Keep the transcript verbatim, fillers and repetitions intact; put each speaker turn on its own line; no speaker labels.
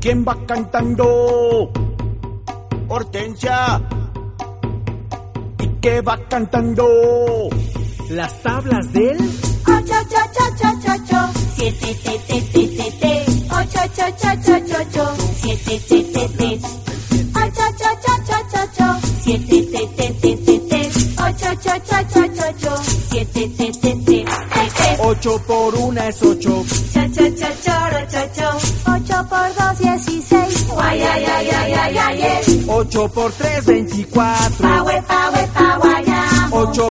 ¿Quién va cantando? Hortensia. ¿Y qué va cantando?
Las tablas del
ocho, ocho, ocho, ocho, ocho, siete, te, te, te, te, te, ocho, ocho, ocho, ocho, ocho, siete, te, te, te, ocho, ocho, ocho, ocho, ocho, siete, te, te, te, te, te, ocho, ocho, ocho, ocho, ocho, siete, te, te, te, te, te.
Ocho por una es ocho.
Cha, cha, cha, choro, cho, cho. Ocho por dos, dieciséis. Guay, ay, ay, ay, ay, ay, ay.
Ocho por tres, veinticuatro.
Pa, we, pa, we, pa, guayamo.
Ocho